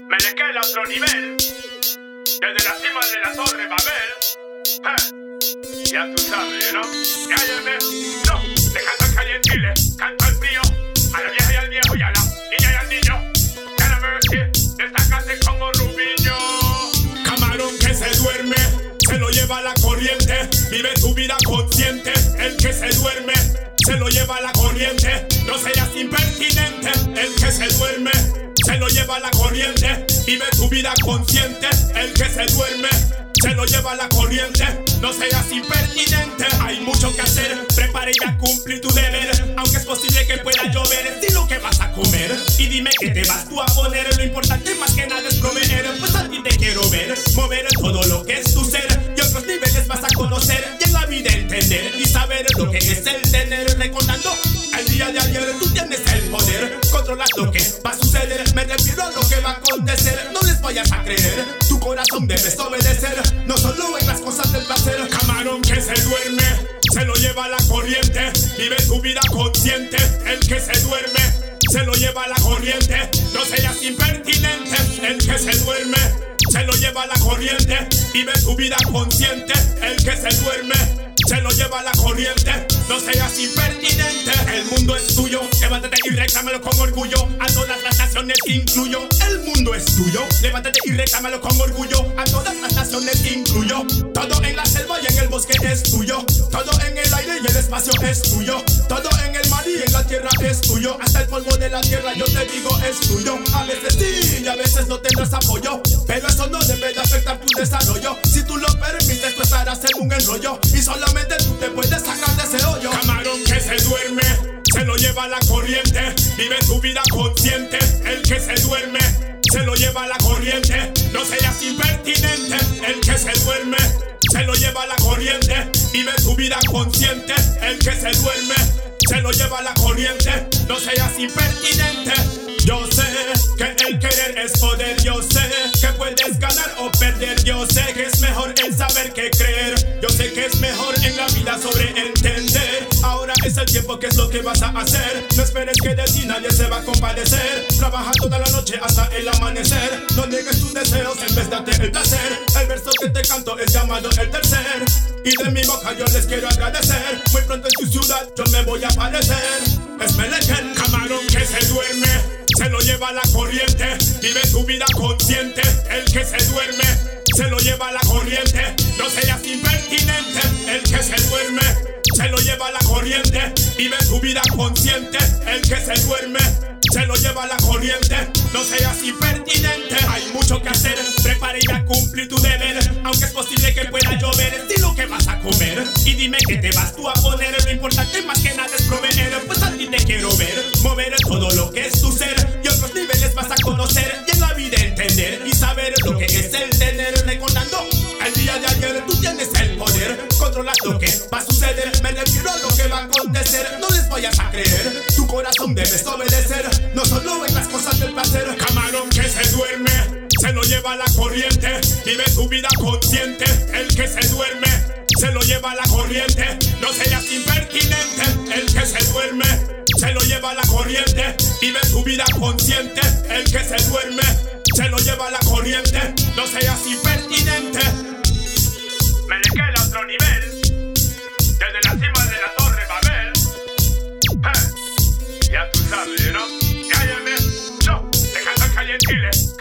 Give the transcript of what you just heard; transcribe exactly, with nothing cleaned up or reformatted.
Me le queda otro nivel. Desde la cima de la torre Babel. Eh, ya tú sabes, ¿no? Cállame, no. Dejando el calientile, canto al frío. A la vieja y al viejo y a la niña y al niño. Que la mercy, destácate como Rubiño. Camarón que se duerme, se lo lleva la corriente. Vive tu vida consciente. El que se duerme, se lo lleva la corriente. No seas impertinente. El que se duerme, se lo lleva la corriente. Vive tu vida consciente. El que se duerme, se lo lleva la corriente. No seas impertinente. Hay mucho que hacer. Prepara y a cumplir tu deber. Aunque es posible que pueda llover, di lo que vas a comer y dime qué te vas tú a poner. Lo importante más que nada es proveer. Pues a ti te quiero ver mover todo lo que es tu ser. Y otros niveles vas a conocer. Y en la vida entender y saber lo que es el tener. Recordando el día de ayer, tú tienes el poder. Controlas lo que va a suceder. Me refiero a lo que va a acontecer. No les vayas a creer. Tu corazón debes obedecer. No solo en las cosas del placer. Camarón que se duerme, se lo lleva la corriente. Vive tu vida consciente. El que se duerme, se lo lleva la corriente. No seas impertinente. El que se duerme, se lo lleva la corriente. Vive tu vida consciente. El que se duerme, se lo lleva la corriente. No seas impertinente. El mundo es tuyo. Levántate y reclámalo con orgullo. A todas las naciones incluyo. El mundo es tuyo. Levántate y reclámalo con orgullo. A todas las naciones incluyo. Todo en la selva y en el bosque es tuyo. Todo en el aire y el espacio es tuyo. Todo en el mar y en la tierra es tuyo. Hasta el polvo de la tierra yo te digo es tuyo. A veces sí y a veces no tendrás apoyo, pero eso no debe de afectar tu desarrollo. Si tú lo permites tú estarás en un enrollo y solamente tú te puedes sacar de ese hoyo. Camarón que se duerme, se lo lleva la corriente. Vive tu vida consciente. El que se duerme, se lo lleva la corriente. No seas impertinente. El que se duerme, se lo lleva la corriente. Vive tu vida consciente. El que se duerme, se lo lleva la corriente. No seas impertinente. Yo sé que el querer es poder. Yo sé que puedes ganar o perder. Yo sé que es mejor el saber que creer. Yo sé que es mejor en la vida sobreentender. Ahora es el tiempo, ¿qué es lo que vas a hacer? No esperes que de ti nadie se va a compadecer. Trabaja toda la noche hasta el amanecer. No niegues tus deseos en vez de darte el placer. El verso que te canto es llamado el tercer. Y de mi boca yo les quiero agradecer. Muy pronto en tu ciudad yo me voy a aparecer. Es Meleken, camarón que se duerme, se lo lleva la corriente. Vive tu vida consciente. El que se duerme, se lo lleva la corriente. No seas impertinente. El que se duerme, se lo lleva la corriente. Vive tu vida consciente. El que se duerme, se lo lleva la corriente. No seas impertinente. Hay mucho que hacer. Prepara y a cumplir tu deber. Aunque es posible que pueda llover, di lo que vas a comer y dime qué te vas tú a poner. Lo importante más que nada es proveer. Pues a ti te quiero ver mover todo lo que es tu ser. Y otros niveles vas a conocer. Y en la vida entender y saber lo que es el tener. Recordando el día de ayer, tú tienes el poder. Controlas lo que va a suceder. Me refiero a lo que va a acontecer. No les vayas a creer. Tu corazón debes obedecer. No solo en las cosas del placer. Camarón que se duerme, se lo lleva la corriente. Vive tu vida consciente. El que se duerme, se lo lleva la corriente. No seas impertinente. El que se duerme, se lo lleva la corriente. Vive tu vida consciente. El que se duerme, se lo lleva la corriente. No seas impertinente. Me le queda otro nivel. Desde la cima de la torre Babel. Eh, ya tú sabes, ¿no? Cállame, no. Dejando el calientile.